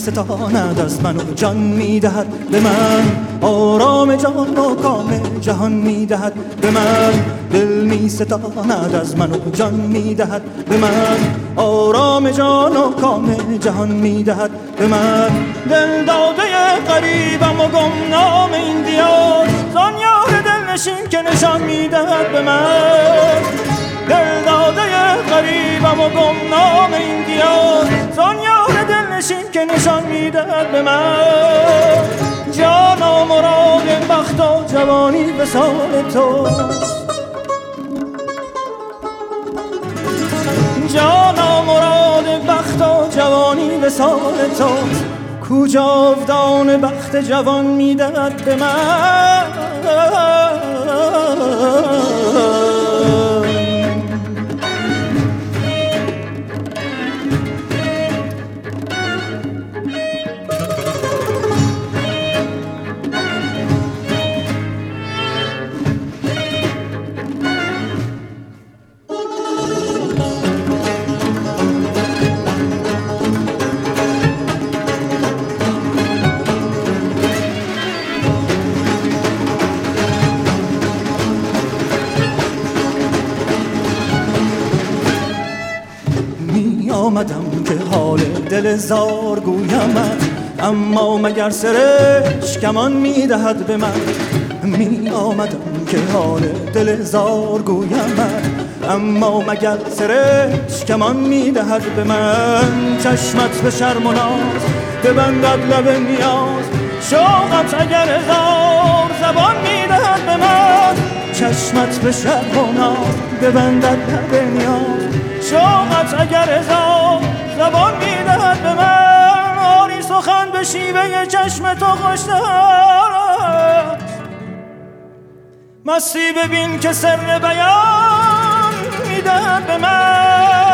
ستاند از من و جان میدهد به من، آرام جان و کام جهان میدهد به من. دل می ستاند از من و جان میدهد به من، آرام جان و کام جهان میدهد به من. دل داده غریبم و گمنام این دیار، زان یار دلنشین که نشان میدهد به من. دل داده غریبم و گمنام این دیار، زان یار دلنشین که نشان میدهد به من. جانا مراد بخت و جوانی به سال توست، جانا مراد بخت و جوانی به سال توست. کو جاودان بخت جوان میدهد به من. آمدم که حال دل زار گویمت، اما مگر سرش کمان میدهد به من. می آمدم که حال دل زار گویمت، اما مگر سرش کمان میدهد به من. چشمت به شرم و ناز ببندد لب نیاز، شوقت اگر هزار زبان میدهد به من. چشمت به شرم و ناز ببندد لب نیاز، شوقت اگر هزار زبان میدهد به من. آری سخن به شیوه چشم تو خوشتر، مستی ببین که سر بیان میدهد به من.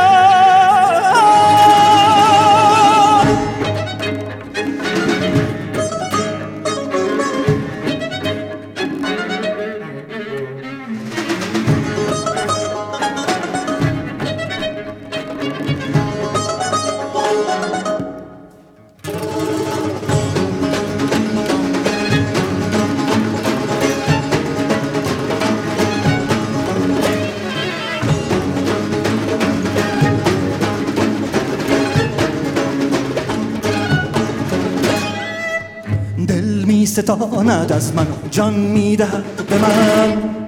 دل می ستاند از من و جان می دهد به من،